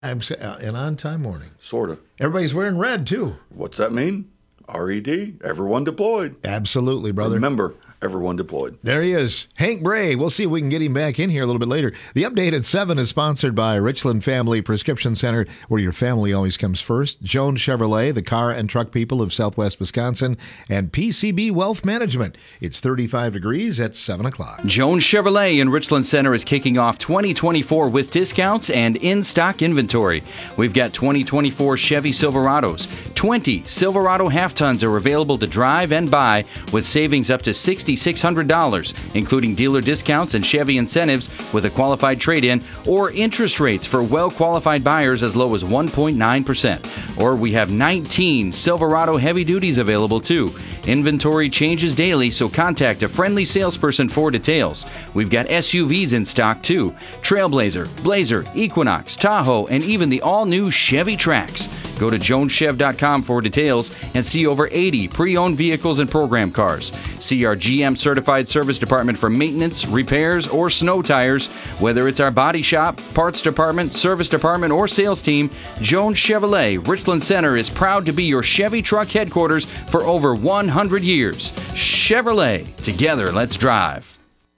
An on-time warning. Sort of. Everybody's wearing red, too. What's that mean? RED, everyone deployed. Absolutely, brother. Remember, everyone deployed. There he is, Hank Bray. We'll see if we can get him back in here a little bit later. The update at 7 is sponsored by Richland Family Prescription Center, where your family always comes first. Jones Chevrolet, the car and truck people of Southwest Wisconsin, and PCB Wealth Management. It's 35 degrees at 7 o'clock. Jones Chevrolet in Richland Center is kicking off 2024 with discounts and in-stock inventory. We've got 2024 Chevy Silverados. 20 Silverado half-tons are available to drive and buy with savings up to $6,600, including dealer discounts and Chevy incentives with a qualified trade-in or interest rates for well-qualified buyers as low as 1.9%. Or we have 19 Silverado heavy duties available too. Inventory changes daily, so contact a friendly salesperson for details. We've got SUVs in stock too. Trailblazer, Blazer, Equinox, Tahoe, and even the all-new Chevy Trax. Go to joneschev.com for details and see over 80 pre-owned vehicles and program cars. See our GM certified service department for maintenance, repairs, or snow tires. Whether it's our body shop, parts department, service department, or sales team, Jones Chevrolet Richland Center is proud to be your Chevy truck headquarters for over 100 years. Chevrolet, together let's drive.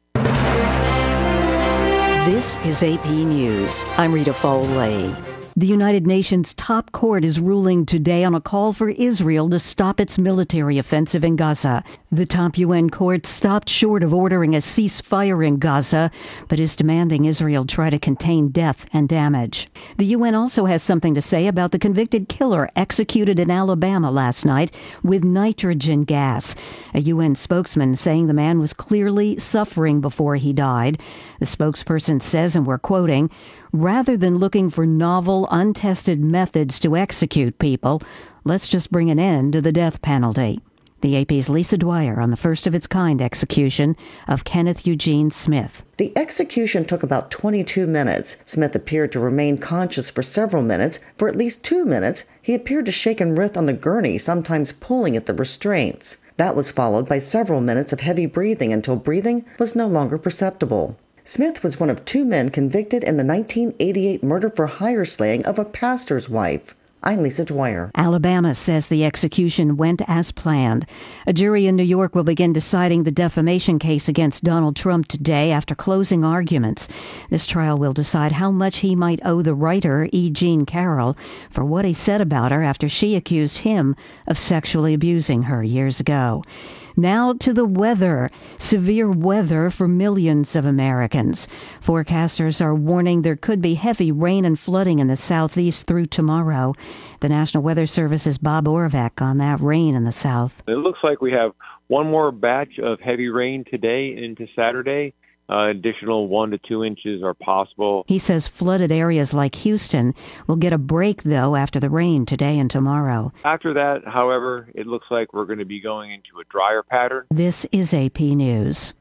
This is AP News. I'm Rita Foley. The United Nations top court is ruling today on a call for Israel to stop its military offensive in Gaza. The top UN court stopped short of ordering a ceasefire in Gaza, but is demanding Israel try to contain death and damage. The UN also has something to say about the convicted killer executed in Alabama last night with nitrogen gas. A UN spokesman saying the man was clearly suffering before he died. The spokesperson says, and we're quoting, "Rather than looking for novel, untested methods to execute people, let's just bring an end to the death penalty." The AP's Lisa Dwyer on the first-of-its-kind execution of Kenneth Eugene Smith. The execution took about 22 minutes. Smith appeared to remain conscious for several minutes. For at least 2 minutes, he appeared to shake and writhe on the gurney, sometimes pulling at the restraints. That was followed by several minutes of heavy breathing until breathing was no longer perceptible. Smith was one of 2 men convicted in the 1988 murder-for-hire slaying of a pastor's wife. I'm Lisa Dwyer. Alabama says the execution went as planned. A jury in New York will begin deciding the defamation case against Donald Trump today after closing arguments. This trial will decide how much he might owe the writer, E. Jean Carroll, for what he said about her after she accused him of sexually abusing her years ago. Now to the weather. Severe weather for millions of Americans. Forecasters are warning there could be heavy rain and flooding in the southeast through tomorrow. The National Weather Service's Bob Orvac on that rain in the south. It looks like we have one more batch of heavy rain today into Saturday. Additional 1 to 2 inches are possible. He says flooded areas like Houston will get a break, though, after the rain today and tomorrow. After that, however, it looks like we're going to be going into a drier pattern. This is AP News.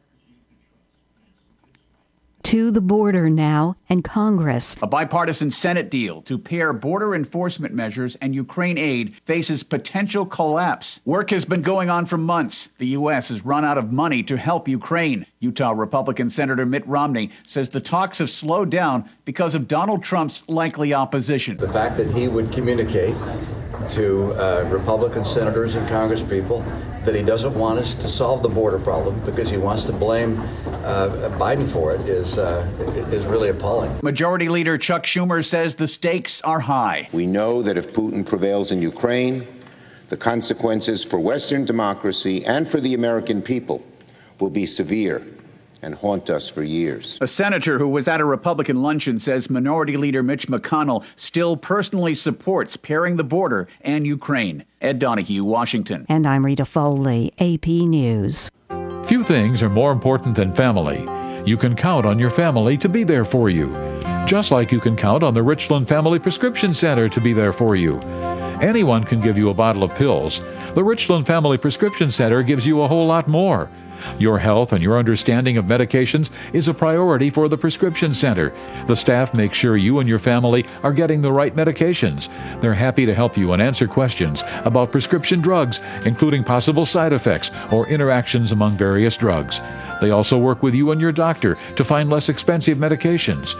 To the border now and Congress. A bipartisan Senate deal to pair border enforcement measures and Ukraine aid faces potential collapse. Work has been going on for months. The U.S. has run out of money to help Ukraine. Utah Republican Senator Mitt Romney says the talks have slowed down because of Donald Trump's likely opposition. The fact that he would communicate to Republican senators and congresspeople that he doesn't want us to solve the border problem because he wants to blame Biden for it is really appalling. Majority Leader Chuck Schumer says the stakes are high. We know that if Putin prevails in Ukraine, the consequences for Western democracy and for the American people will be severe and haunt us for years. A senator who was at a Republican luncheon says Minority Leader Mitch McConnell still personally supports pairing the border and Ukraine. Ed Donahue, Washington. And I'm Rita Foley, AP News. Few things are more important than family. You can count on your family to be there for you, just like you can count on the Richland Family Prescription Center to be there for you. Anyone can give you a bottle of pills. The Richland Family Prescription Center gives you a whole lot more. Your health and your understanding of medications is a priority for the Prescription Center. The staff makes sure you and your family are getting the right medications. They're happy to help you and answer questions about prescription drugs, including possible side effects or interactions among various drugs. They also work with you and your doctor to find less expensive medications.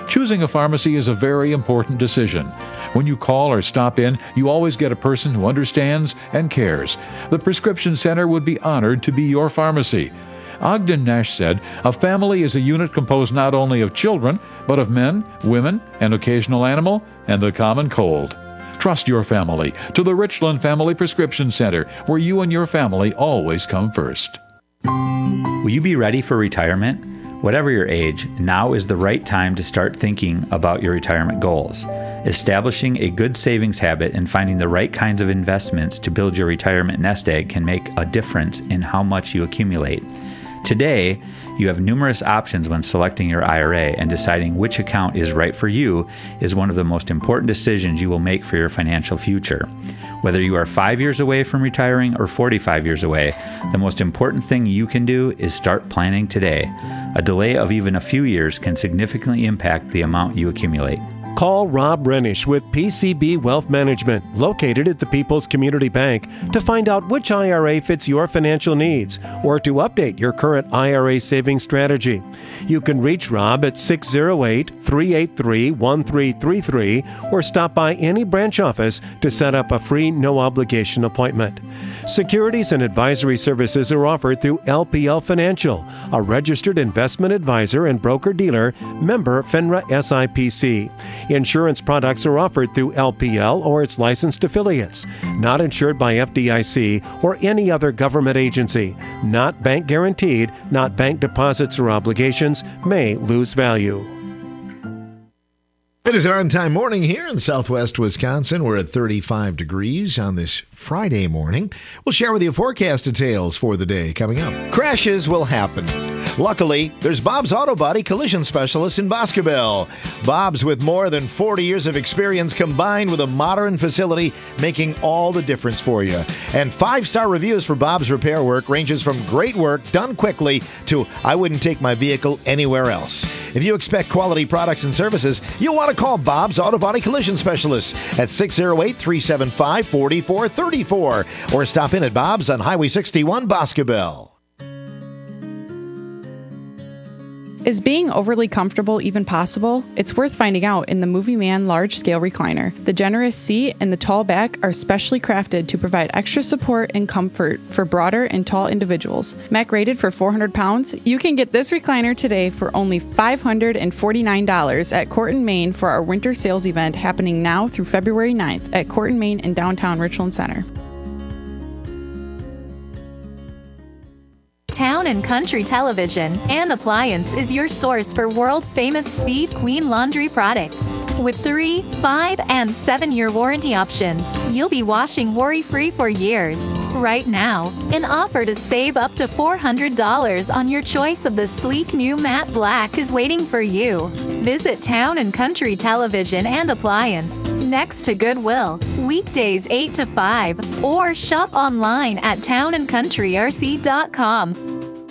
Choosing a pharmacy is a very important decision. When you call or stop in, you always get a person who understands and cares. The Prescription Center would be honored to be your pharmacy. Ogden Nash said, "A family is a unit composed not only of children, but of men, women, an occasional animal, and the common cold." Trust your family to the Richland Family Prescription Center, where you and your family always come first. Will you be ready for retirement? Whatever your age, now is the right time to start thinking about your retirement goals. Establishing a good savings habit and finding the right kinds of investments to build your retirement nest egg can make a difference in how much you accumulate. Today, you have numerous options when selecting your IRA, and deciding which account is right for you is one of the most important decisions you will make for your financial future. Whether you are 5 years away from retiring or 45 years away, the most important thing you can do is start planning today. A delay of even a few years can significantly impact the amount you accumulate. Call Rob Renish with PCB Wealth Management, located at the People's Community Bank, to find out which IRA fits your financial needs or to update your current IRA savings strategy. You can reach Rob at 608-383-1333 or stop by any branch office to set up a free no-obligation appointment. Securities and advisory services are offered through LPL Financial, a registered investment advisor and broker-dealer, member FINRA SIPC. Insurance products are offered through LPL or its licensed affiliates, not insured by FDIC or any other government agency, not bank guaranteed, not bank deposits or obligations, may lose value. It is an on-time morning here in southwest Wisconsin. We're at 35 degrees on this Friday morning. We'll share with you forecast details for the day coming up. Crashes will happen. Luckily, there's Bob's Auto Body Collision Specialist in Boscobel. Bob's, with more than 40 years of experience combined with a modern facility, making all the difference for you. And 5-star reviews for Bob's repair work ranges from great work done quickly to I wouldn't take my vehicle anywhere else. If you expect quality products and services, you'll want to call Bob's Auto Body Collision Specialist at 608-375-4434 or stop in at Bob's on Highway 61, Boscobel. Is being overly comfortable even possible? It's worth finding out in the Movie Man large-scale recliner. The generous seat and the tall back are specially crafted to provide extra support and comfort for broader and tall individuals. Mac rated for 400 pounds, you can get this recliner today for only $549 at Corton, Maine for our winter sales event happening now through February 9th at Corton, Maine in downtown Richland Center. Town & Country Television and Appliance is your source for world-famous Speed Queen laundry products. With 3, 5, and 7-year warranty options, you'll be washing worry-free for years. Right now, an offer to save up to $400 on your choice of the sleek new matte black is waiting for you. Visit Town & Country Television and Appliance, next to Goodwill, weekdays 8 to 5, or shop online at townandcountryrc.com.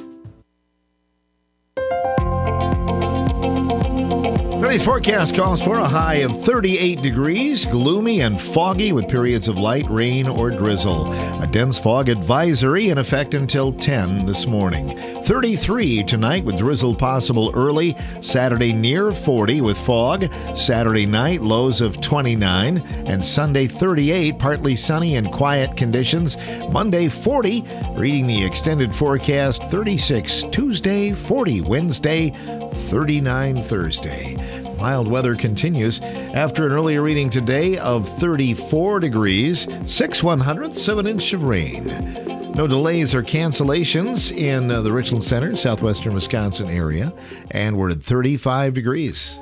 Today's forecast calls for a high of 38 degrees, gloomy and foggy with periods of light rain or drizzle. A dense fog advisory in effect until 10 this morning. 33 tonight with drizzle possible early. Saturday near 40 with fog. Saturday night lows of 29. And Sunday 38, partly sunny and quiet conditions. Monday 40, reading the extended forecast 36. Tuesday 40. Wednesday 39 Thursday. Mild weather continues after an earlier reading today of 34 degrees, 6/100ths of an inch of rain. No delays or cancellations in the Richland Center, southwestern Wisconsin area, and we're at 35 degrees.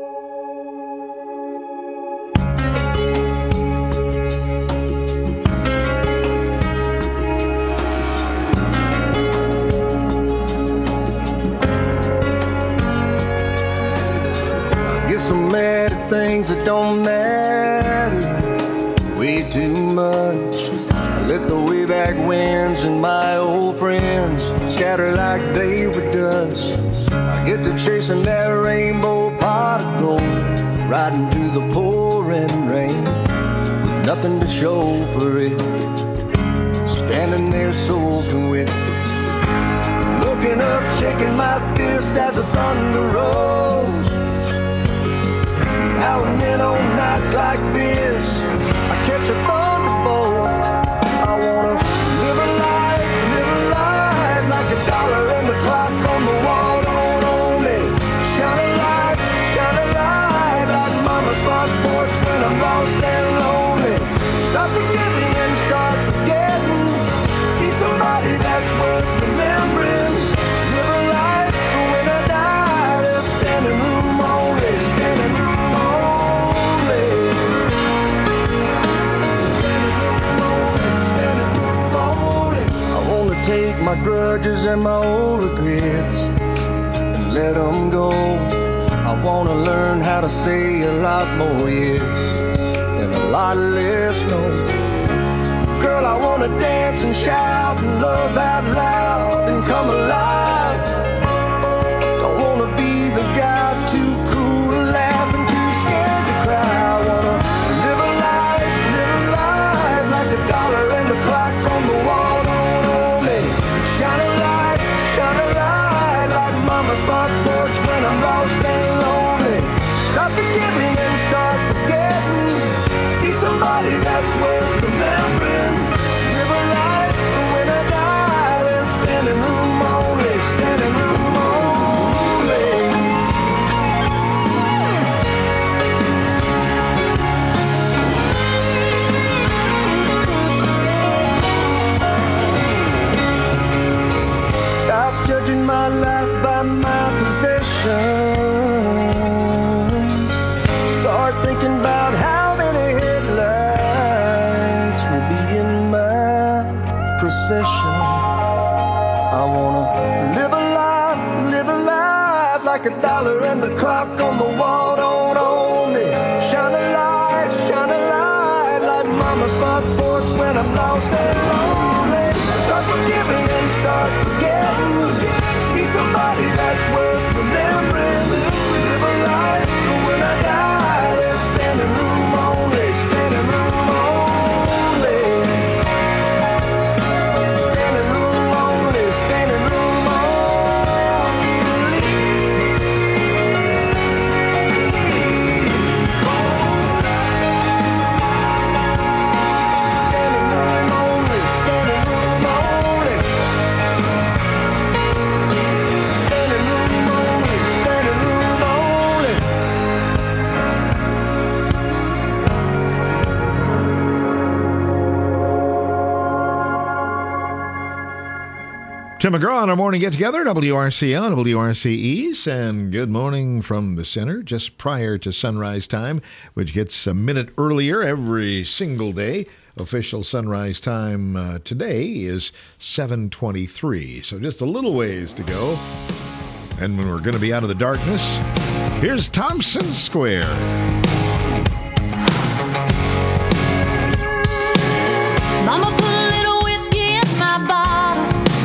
Things that don't matter way too much. I let the way back winds and my old friends scatter like they were dust. I get to chasing that rainbow pot of gold, riding through the pouring rain with nothing to show for it, standing there soaking wet, looking up, shaking my fist as the thunder rolls. How and then on nights like this, I catch a thunderbolt. I wanna live a life like a dollar and the clock on the wall. Don't own me. Shine a light like mama's front porch when I'm lost and lonely. Stop forgiving and start forgetting. Be somebody that's worth remembering. Live a life so when I die, there's standing room only, standing room only. Standing room only. I wanna take my grudges and my old regrets and let them go. I wanna learn how to say a lot more yes and a lot less no. Girl, I wanna dance and shout and love out loud and come alive. Don't wanna be the guy too cool to laugh and too scared to cry. I wanna live a life like a dollar and the clock on the wall. Don't own me. Shine a light like mama's front porch when I'm lost and lonely. Stop forgiving and start forgetting. Be somebody that's worth remembering. Live a life so when I die, there's standing room only, standing room only. Stop judging my life by my possessions. Start thinking about how many headlights will be in my procession. I wanna live a life like a dollar and the clock on the wall. Don't own me. Shine a light like mama's front porch when I'm lost and lonely. Start forgiving and start forgetting. Be somebody that's worth remembering. Live a life so when I die, there's standing room only, standing room only. Standing room only, standing room only. Standing room only, standing room only. Standing room only, standing room only. Tim McGraw on our morning get-together, WRCO and WRC East, and good morning from the center, just prior to sunrise time, which gets a minute earlier every single day. Official sunrise time today is 7:23, so just a little ways to go. And when we're going to be out of the darkness, here's Thompson Square. Mama put a little whiskey in my bottle.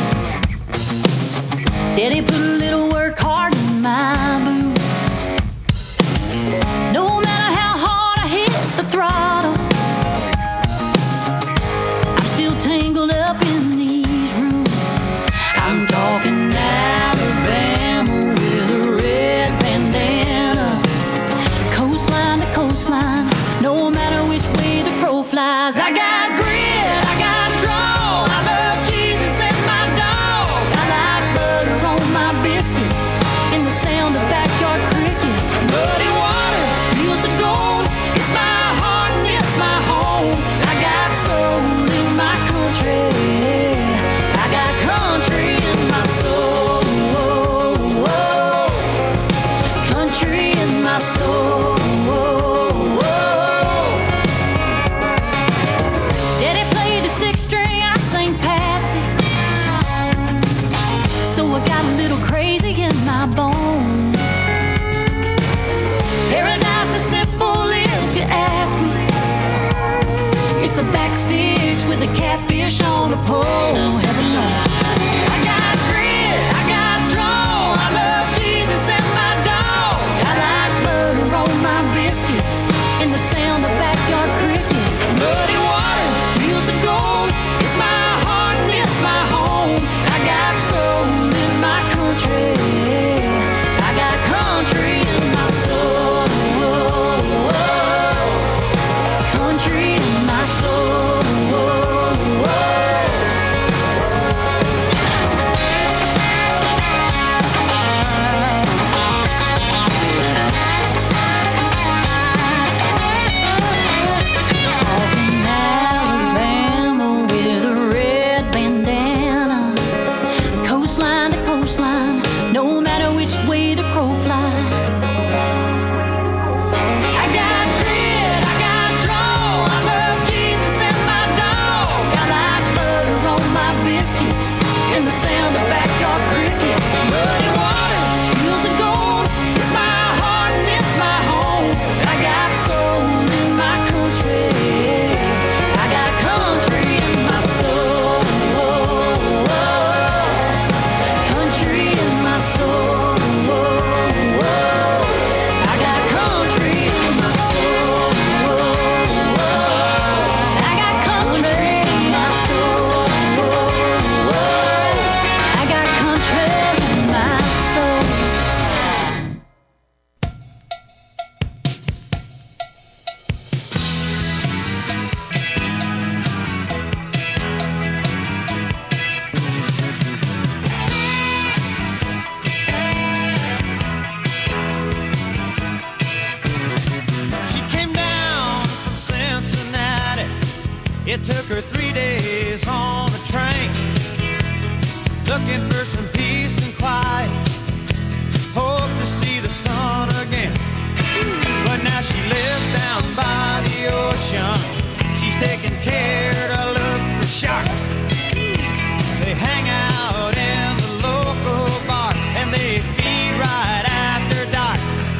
Daddy put a little work hard in my boots. No matter how hard I hit the throttle, I'm still tangled up in these roots. I'm talking Alabama with a red bandana, coastline to coastline, no matter which way the crow flies. I got grit, I got draw, I love Jesus and my dog. I like butter on my biscuits and the sound of backyard crickets. Muddy water, fields of gold, it's my heart and it's my home. I got soul in my country, I got country in my soul. Country in my soul. Daddy played the sixth string, I sang Patsy, so I got a little crazy in my bones. Paradise is simple if you ask me. It's a backstage with a catfish on a pole. Heaven knows. I got grit, I got draw, I love Jesus and my dog. I like butter on my biscuits and the sound of backyard crickets. Muddy water, fields of gold, it's my heart and it's my home. I got soul in my country, I got country in my soul. It took her 3 days on the train, looking for some peace and quiet. Hope to see the sun again. But now she lives down by the ocean. She's taking care to look for sharks. They hang out in the local bar and they feed right after dark.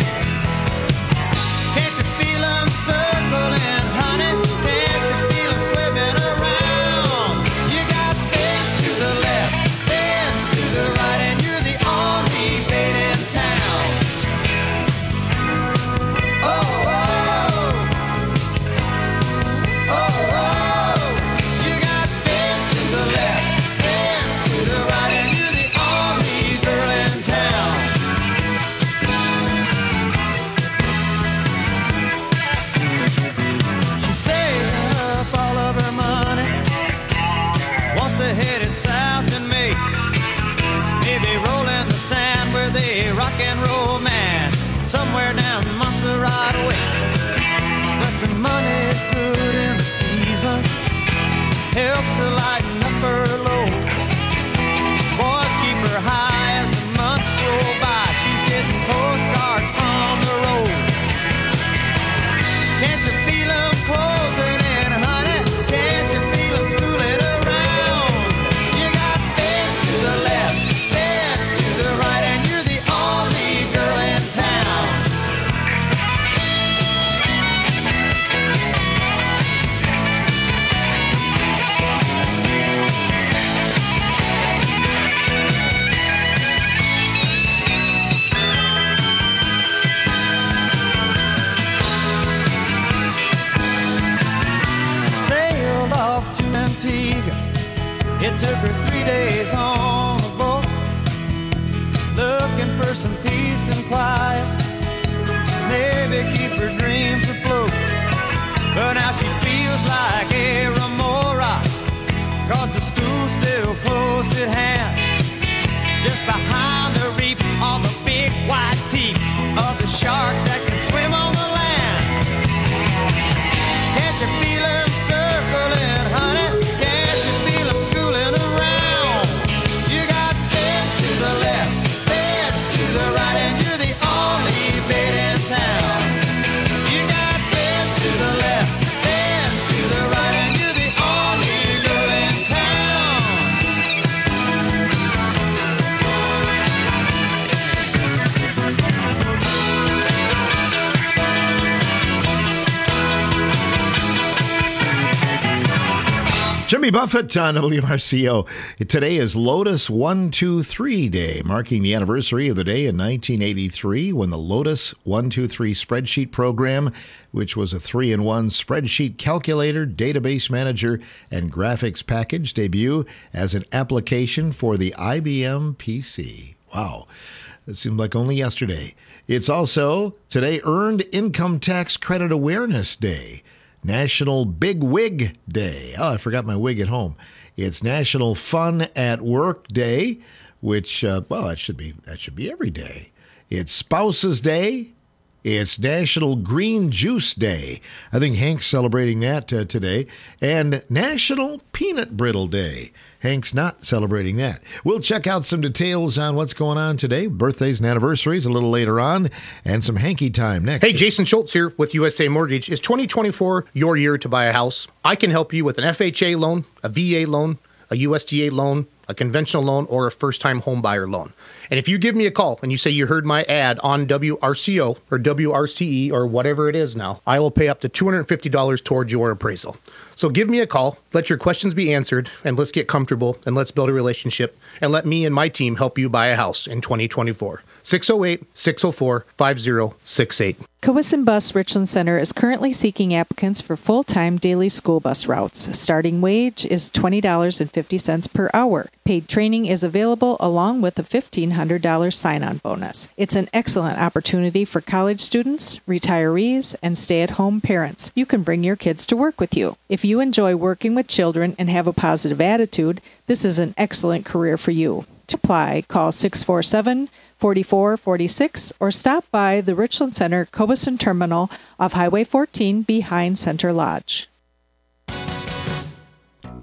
Can't you feel them circling, honey? Can't you feel them swimming around? You got fins to the left, fins to the right, and you're the only bait in town. Oh, oh, oh, oh. You got fins to the left, fins to the right, and you're the only girl in town. She saved up all of her money, wants to head it south in May. Maybe roll in the sand with a rock and roll man somewhere down Montserrat way. But the money's good in the season, helps to lighten up her load. Boys keep her high as the months go by. She's getting postcards on the road. Can't you feel them closing in, honey? Can't you feel them schooling around? You got fins to the left, fins to the right, and you're the only girl in town. Sailed off to Antigua. It took her 3 days on a boat, looking for some peace and quiet. Maybe keep her dreams afloat. But now she feels like a remora, 'cause the school's still close at hand. Just behind the reef are the big white teeth of the sharks that can swim on the land. Can't you feel them circling, honey? Can't you feel them schooling around? You got fins to the left, fins to the right, and you're the only bait in town. You got fins to the left, fins to the right, and you're the only girl in town. Jimmy Buffett on WRCO. Today is Lotus 123 Day, marking the anniversary of the day in 1983 when the Lotus 123 spreadsheet program, which was a 3-in-1 spreadsheet calculator, database manager, and graphics package, debuted as an application for the IBM PC. Wow. It seemed like only yesterday. It's also today Earned Income Tax Credit Awareness Day, National Big Wig Day. Oh, I forgot my wig at home. It's National Fun at Work Day, which, that should be every day. It's Spouses Day. It's National Green Juice Day. I think Hank's celebrating that today. And National Peanut Brittle Day. Hank's not celebrating that. We'll check out some details on what's going on today. Birthdays and anniversaries a little later on. And some hanky time next. Hey, Jason Schultz here with USA Mortgage. Is 2024 your year to buy a house? I can help you with an FHA loan, a VA loan, a USDA loan, a conventional loan, or a first-time home buyer loan. And if you give me a call and you say you heard my ad on WRCO or WRCE or whatever it is now, I will pay up to $250 towards your appraisal. So give me a call, let your questions be answered, and let's get comfortable, and let's build a relationship, and let me and my team help you buy a house in 2024. 608-604-5068. Cowesson Bus Richland Center is currently seeking applicants for full-time daily school bus routes. Starting wage is $20.50 per hour. Paid training is available along with a $1,500 sign-on bonus. It's an excellent opportunity for college students, retirees, and stay-at-home parents. You can bring your kids to work with you. If you enjoy working with children and have a positive attitude, this is an excellent career for you. To apply, call 647-4446 or stop by the Richland Center Cowesson Terminal off Highway 14 behind Center Lodge.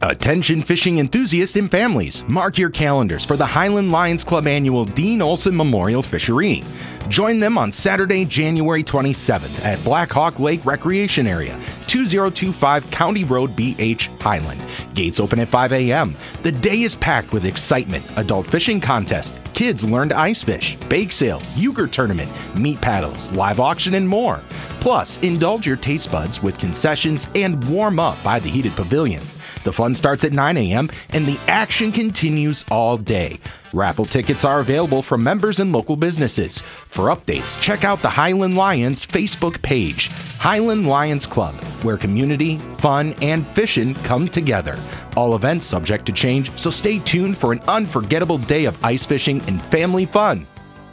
Attention fishing enthusiasts and families, mark your calendars for the Highland Lions Club annual Dean Olson Memorial Fishery. Join them on Saturday, January 27th at Black Hawk Lake Recreation Area, 2025 County Road BH, Highland. Gates open at 5 a.m. The day is packed with excitement, adult fishing contest, kids learn to ice fish, bake sale, euchre tournament, meat paddles, live auction, and more. Plus, indulge your taste buds with concessions and warm up by the heated pavilion. The fun starts at 9 a.m. and the action continues all day. Raffle tickets are available from members and local businesses. For updates, check out the Highland Lions Facebook page, Highland Lions Club, where community, fun, and fishing come together. All events subject to change, so stay tuned for an unforgettable day of ice fishing and family fun.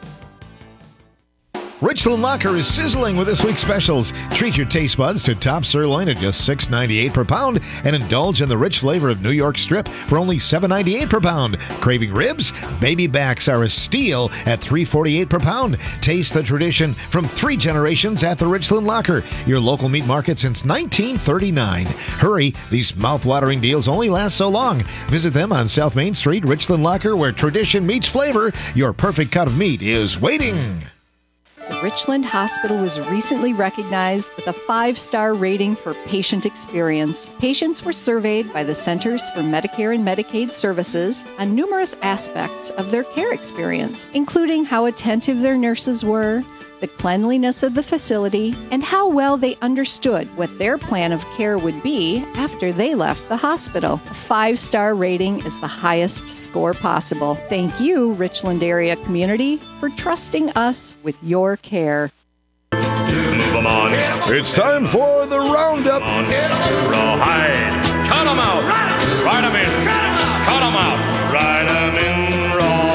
Richland Locker is sizzling with this week's specials. Treat your taste buds to top sirloin at just $6.98 per pound and indulge in the rich flavor of New York strip for only $7.98 per pound. Craving ribs? Baby backs are a steal at $3.48 per pound. Taste the tradition from 3 generations at the Richland Locker, your local meat market since 1939. Hurry, these mouth-watering deals only last so long. Visit them on South Main Street, Richland Locker, where tradition meets flavor. Your perfect cut of meat is waiting. The Richland Hospital was recently recognized with a 5-star rating for patient experience. Patients were surveyed by the Centers for Medicare and Medicaid Services on numerous aspects of their care experience, including how attentive their nurses were, the cleanliness of the facility, and how well they understood what their plan of care would be after they left the hospital. A 5-star rating is the highest score possible. Thank you, Richland area community, for trusting us with your care. It's time for the Roundup. Rawhide. Cut 'em out. Ride 'em in. Cut 'em out. Ride 'em in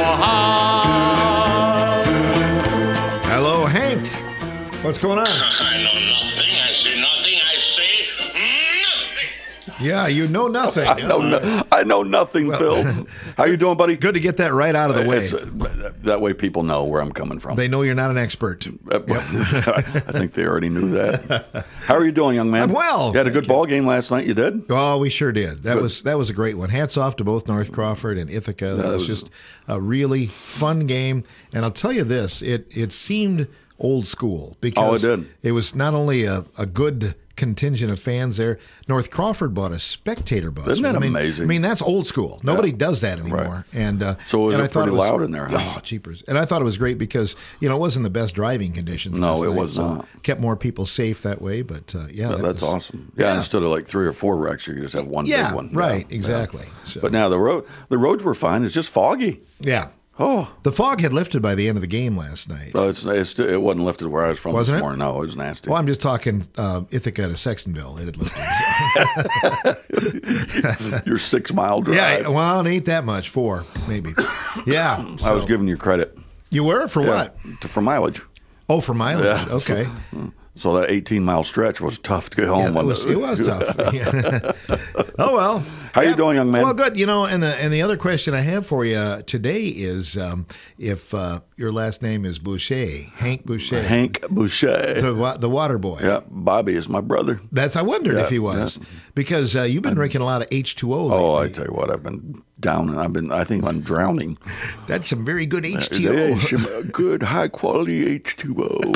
rawhide. Hello, Hank. What's going on? I know nothing. I see nothing. I say nothing. Yeah, you know nothing. I know nothing, Phil. How you doing, buddy? Good to get that right out of the way. That way people know where I'm coming from. They know you're not an expert. I think they already knew that. How are you doing, young man? I'm well. You had a good ball game last night, you did? Oh, we sure did. That was a great one. Hats off to both North Crawford and Ithaca. That was just a really fun game. And I'll tell you this, it seemed old school because it was not only a good contingent of fans there. North Crawford bought a spectator bus. Isn't that amazing? I mean, that's old school. Nobody does that anymore. Right. And so was it pretty loud in there? Huh? Oh, jeepers. And I thought it was great because, it wasn't the best driving conditions. No, it was not. Kept more people safe that way. But, that's awesome. Yeah, instead of like 3 or 4 wrecks, you just have one big one. Right, exactly. So. But now the roads were fine. It's just foggy. Yeah. Oh, the fog had lifted by the end of the game last night. Well, it wasn't lifted where I was from Wasn't this morning. No, it was nasty. Well, I'm just talking Ithaca to Sextonville. It had lifted. Your 6-mile drive. Yeah, well, it ain't that much. 4, maybe. Yeah. I was giving you credit. You were? For what? For mileage. Oh, for mileage. Yeah. Okay. So that 18-mile stretch was tough to get home. Yeah, it was tough. Oh, well. How you doing, young man? Well, good. And the other question I have for you today is if your last name is Boucher, Hank Boucher. Hank Boucher. The water boy. Yeah, Bobby is my brother. I wondered if he was. Yeah. Because you've been drinking a lot of H2O lately. Oh, I tell you what, I've been down and I think I'm drowning. That's some very good H2O. Some good high quality H2O,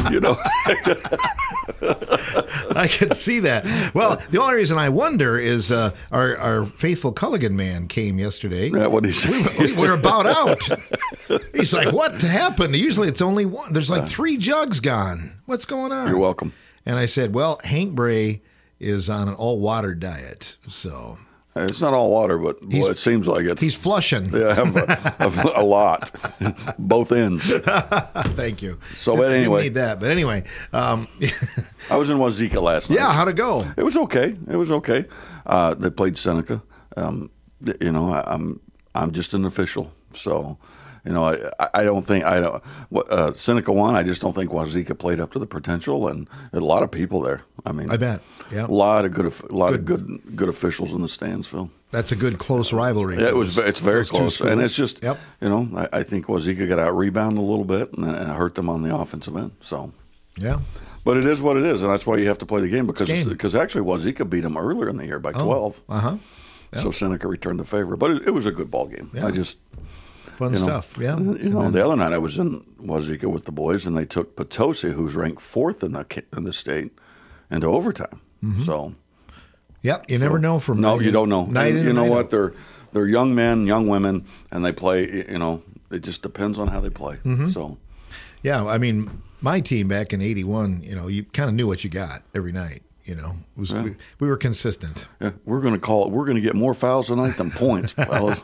I can see that. Well, the only reason I wonder is our faithful Culligan man came yesterday. Yeah, what did he say? We're about out. He's like, what happened? Usually it's only one. There's like 3 jugs gone. What's going on? You're welcome. And I said, well, Hank Bray is on an all-water diet, so... It's not all water, but it seems like it. He's flushing. Yeah, a lot. Both ends. Thank you. So, but anyway. Didn't need that. But anyway. I was in Wazeeka last night. Yeah, how'd it go? It was okay. They played Seneca. I'm just an official. So, I don't think Seneca won. I just don't think Wazeeka played up to the potential, and a lot of people there. I mean, I bet. Yeah, a lot of good officials in the stands, Phil. That's a good close rivalry. Yeah, it's very close, and it's just I think Wazeeka got out rebounded a little bit and hurt them on the offensive end. So yeah. But it is what it is, and that's why you have to play the game because actually Wazeeka beat them earlier in the year by 12. So Seneca returned the favor. But it was a good ball game. Yeah. I just... Fun stuff, yeah. The other night I was in Wazeeka with the boys, and they took Potosi, who's ranked 4th in the state, into overtime. So, yep, you never know from you don't know. Night in you and know night what? out. They're young men, young women, and they play. It just depends on how they play. So, yeah, I mean, my team back in '81, you kind of knew what you got every night. We were consistent. Yeah, we're going to get more fouls tonight than points, fellas.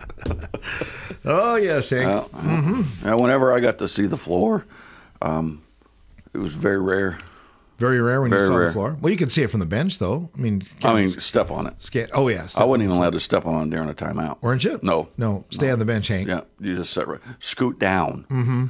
Oh yes, Hank. Yeah, whenever I got to see the floor, it was very rare. Very rare when you Very saw rare. the floor. Well, you could see it from the bench, though. I mean, Step on it. Oh yeah, I wasn't even allowed to step on it during a timeout. Weren't you? No. Stay on the bench, Hank. Yeah, you just sit right. Scoot down.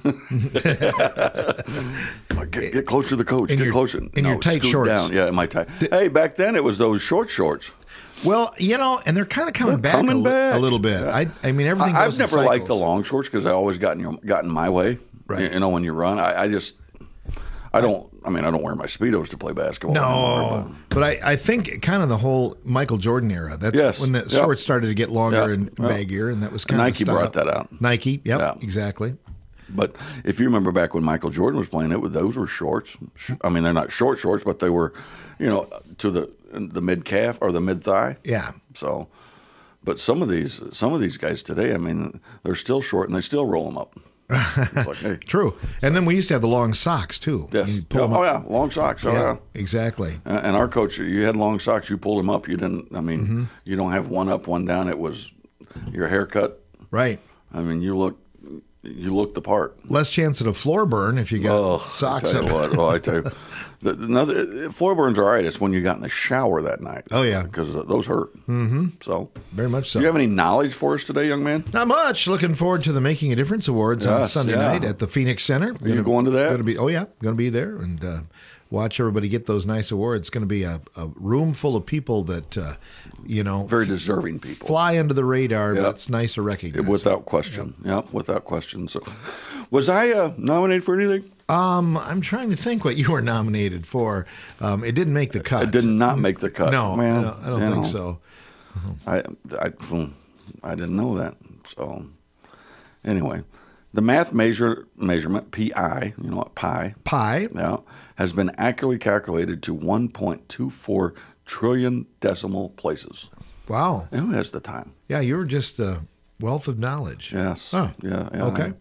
Get closer to the coach. Get closer. In your tight scoot shorts. Down. Yeah, in my tight. Hey, back then it was those shorts. Well, and they're kind of coming back a little bit. Yeah. I mean, everything goes I've never in liked the cycles. long shorts because I always got in my way. Right. When you run, I don't wear my Speedos to play basketball. No, anymore, but I think kind of the whole Michael Jordan era. That's when the shorts started to get longer and baggier, and that was kind of Nike brought that out. Nike, exactly. But if you remember back when Michael Jordan was playing, those were shorts. I mean, they're not shorts, but they were, to the mid calf or the mid thigh. Yeah. So, but some of these guys today, I mean, they're still short and they still roll them up. It's like, hey. True. And then we used to have the long socks too. Yes. You pull them up. Yeah, long socks. Yeah, exactly. And our coach, you had long socks. You pulled them up. You didn't. I mean, you don't have one up, one down. It was your haircut. Right. I mean, you look the part. Less chance of a floor burn if you got socks I tell up. you what. I tell you, floor burns are all right. It's when you got in the shower that night. Oh yeah, because those hurt. Mm-hmm. So very much so. Do you have any knowledge for us today, young man? Not much. Looking forward to the Making a Difference Awards on Sunday night at the Phoenix Center. Are you going to that? Going to be there and watch everybody get those nice awards. It's going to be a room full of people that very deserving people fly under the radar. But it's nice to recognize without question. Yep, without question. So, was I nominated for anything? I'm trying to think what you were nominated for. It didn't make the cut. It did not make the cut. No, man, I don't think so. I didn't know that. So anyway, the math measurement pi, you know what pi? Pi, yeah, has been accurately calculated to 1.24 trillion decimal places. Wow. And who has the time? Yeah, you're just a wealth of knowledge. Yes. Oh. Yeah. Okay.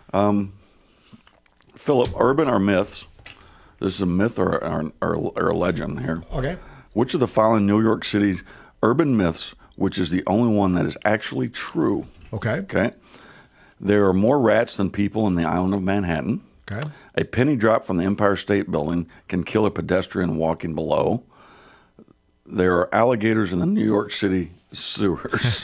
Philip, urban or myths? This is a myth or a legend here. Okay. Which of the following New York City's urban myths, which is the only one that is actually true? Okay. Okay. There are more rats than people in the island of Manhattan. Okay. A penny drop from the Empire State Building can kill a pedestrian walking below. There are alligators in the New York City sewers.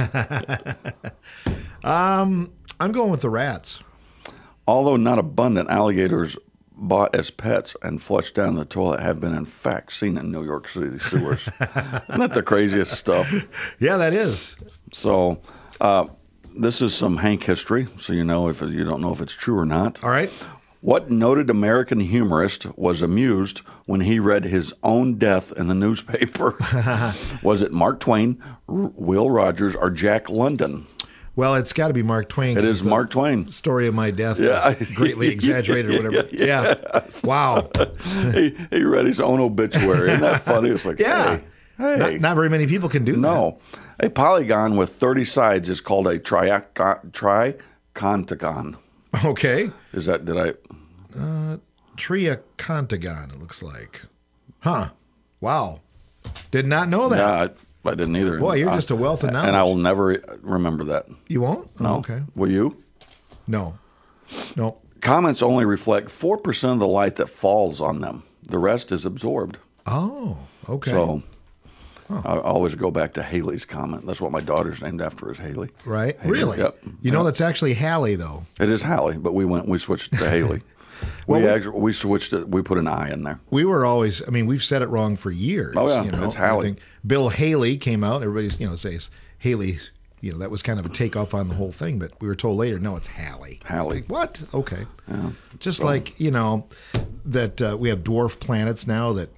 I'm going with the rats. Although not abundant, alligators bought as pets and flushed down the toilet have been in fact seen in New York City sewers. Isn't that the craziest stuff? Yeah, that is. So this is some Hank history, so you know if you don't know if it's true or not. All right. What noted American humorist was amused when he read his own death in the newspaper? Was it Mark Twain, Will Rogers, or Jack London? Well, it's got to be Mark Twain. It is Mark Twain. Story of my death is greatly exaggerated or whatever. Yeah. Wow. He read his own obituary. Isn't that funny? It's like, hey. Not very many people can do that. No. A polygon with 30 sides is called a tricontagon. Okay. Is that, did I? Triacontagon, it looks like. Huh. Wow. Did not know that. Yeah, I didn't either. Boy, you're just a wealth of knowledge. And I will never remember that. You won't? No. Oh, okay. Will you? No. Comets only reflect 4% of the light that falls on them. The rest is absorbed. Oh, okay. So I always go back to Halley's Comet. That's what my daughter's named after, is Haley. Right? Haley. Really? Yep. You know, that's actually Halley, though. It is Halley, but we switched to Haley. We switched it. We put an I in there. We were always, we've said it wrong for years. Oh, yeah. You know? It's Halley. I think Bill Haley came out. Everybody's, says Haley's, that was kind of a takeoff on the whole thing. But we were told later, no, it's Halley. Halley. Like, what? Okay. Yeah. Just like, that we have dwarf planets now that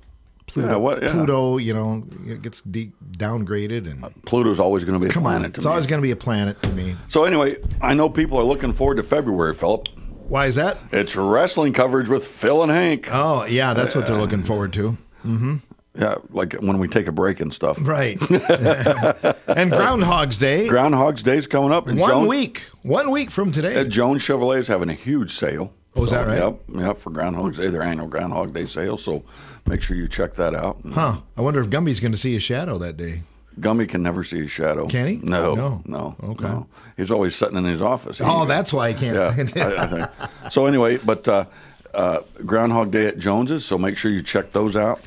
Pluto, it gets downgraded. And Pluto's always going to be a planet to me. It's always going to be a planet to me. So anyway, I know people are looking forward to February, Philip. Why is that? It's wrestling coverage with Phil and Hank. Oh, yeah, that's what they're looking forward to. Mm-hmm. Yeah, like when we take a break and stuff. Right. And Groundhog's Day. Groundhog's Day's coming up. And 1 week. 1 week from today. Jones Chevrolet is having a huge sale. Oh, is that right? Yep, for Groundhog's Day, their annual Groundhog Day sale. So make sure you check that out. Huh. I wonder if Gumby's going to see a shadow that day. Gumby can never see his shadow. Can he? No. Okay. No. He's always sitting in his office. That's why he can't. I think. So anyway, but Groundhog Day at Jones's, so make sure you check those out.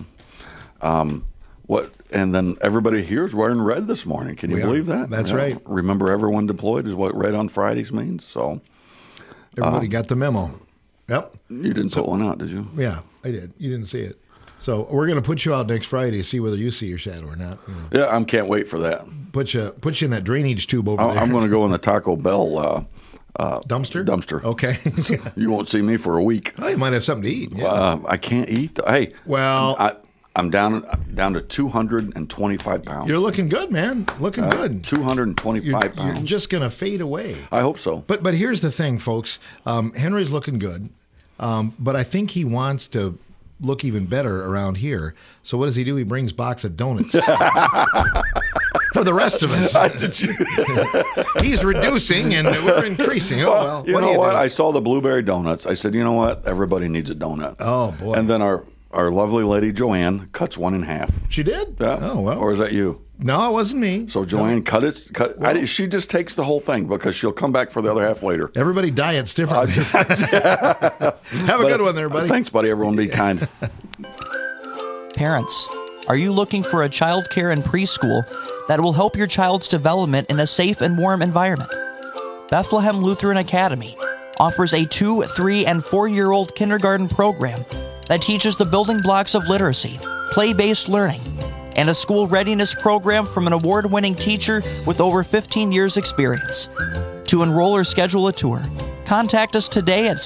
And then everybody here is wearing red this morning. Can you believe that? That's right. Remember, everyone deployed is what red on Fridays means. So everybody got the memo. Yep. You didn't put one out, did you? Yeah, I did. You didn't see it. So we're going to put you out next Friday to see whether you see your shadow or not. Yeah, I can't wait for that. Put you in that drainage tube over there. I'm going to go in the Taco Bell dumpster. Okay. So you won't see me for a week. Oh, you might have something to eat. Yeah. I can't eat. Hey. Well, I'm down to 225 pounds. You're looking good, man. Looking good. 225 pounds. You're just going to fade away. I hope so. But here's the thing, folks. Henry's looking good, but I think he wants to look even better around here. So what does he do? He brings a box of donuts for the rest of us. He's reducing and we're increasing. Oh, well. You know what? I saw the blueberry donuts. I said, you know what? Everybody needs a donut. Oh, boy. And then our lovely lady, Joanne, cuts one in half. She did? Yeah. Oh, well. Or is that you? No, it wasn't me. So Joanne she just takes the whole thing because she'll come back for the other half later. Everybody diets differently. Have a good one there, buddy. Thanks, buddy. Everyone be kind. Parents, are you looking for a child care and preschool that will help your child's development in a safe and warm environment? Bethlehem Lutheran Academy offers a 2-, 3-, and 4-year-old kindergarten program that teaches the building blocks of literacy, play-based learning, and a school readiness program from an award-winning teacher with over 15 years' experience. To enroll or schedule a tour, contact us today at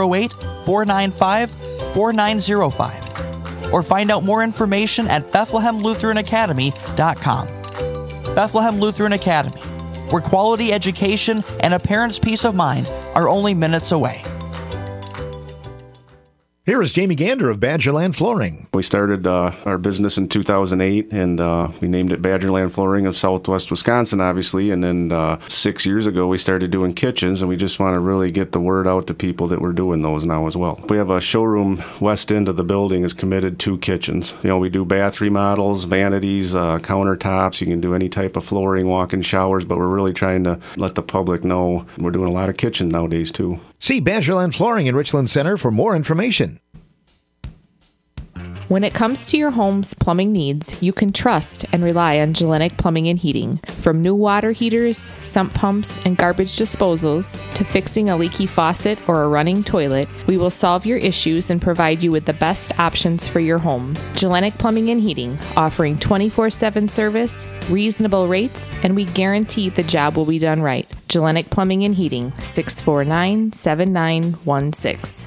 608-495-4905 or find out more information at BethlehemLutheranAcademy.com. Bethlehem Lutheran Academy, where quality education and a parent's peace of mind are only minutes away. Here is Jamie Gander of Badgerland Flooring. We started our business in 2008, and we named it Badgerland Flooring of Southwest Wisconsin, obviously. And then 6 years ago, we started doing kitchens, and we just want to really get the word out to people that we're doing those now as well. We have a showroom west end of the building is committed to kitchens. We do bath remodels, vanities, countertops. You can do any type of flooring, walk-in showers, but we're really trying to let the public know we're doing a lot of kitchens nowadays, too. See Badgerland Flooring in Richland Center for more information. When it comes to your home's plumbing needs, you can trust and rely on Gellenic Plumbing and Heating. From new water heaters, sump pumps, and garbage disposals, to fixing a leaky faucet or a running toilet, we will solve your issues and provide you with the best options for your home. Gellenic Plumbing and Heating, offering 24/7 service, reasonable rates, and we guarantee the job will be done right. Gellenic Plumbing and Heating, 649-7916.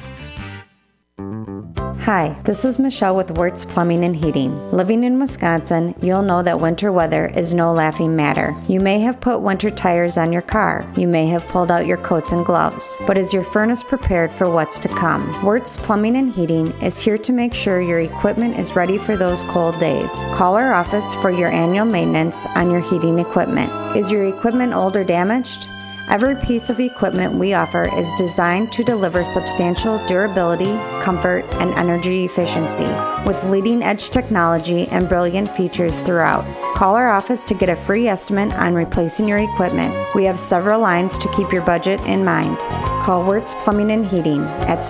Hi, this is Michelle with Wirtz Plumbing and Heating. Living in Wisconsin, you'll know that winter weather is no laughing matter. You may have put winter tires on your car. You may have pulled out your coats and gloves. But is your furnace prepared for what's to come? Wirtz Plumbing and Heating is here to make sure your equipment is ready for those cold days. Call our office for your annual maintenance on your heating equipment. Is your equipment old or damaged? Every piece of equipment we offer is designed to deliver substantial durability, comfort, and energy efficiency with leading-edge technology and brilliant features throughout. Call our office to get a free estimate on replacing your equipment. We have several lines to keep your budget in mind. Call Wirtz Plumbing and Heating at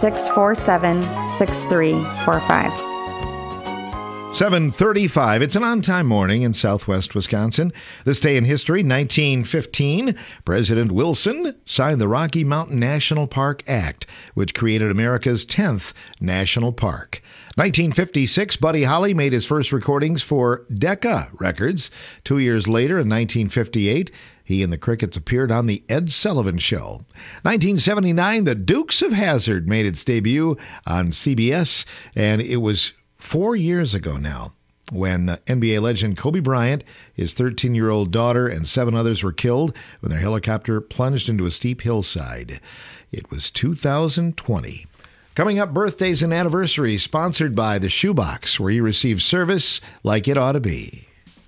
647-6345. 7:35. It's an on-time morning in southwest Wisconsin. This day in history, 1915, President Wilson signed the Rocky Mountain National Park Act, which created America's 10th national park. 1956, Buddy Holly made his first recordings for Decca Records. 2 years later, in 1958, he and the Crickets appeared on The Ed Sullivan Show. 1979, The Dukes of Hazzard made its debut on CBS, and it was 4 years ago now, when NBA legend Kobe Bryant, his 13-year-old daughter, and 7 others were killed when their helicopter plunged into a steep hillside. It was 2020. Coming up, birthdays and anniversaries, sponsored by The Shoebox, where you receive service like it ought to be.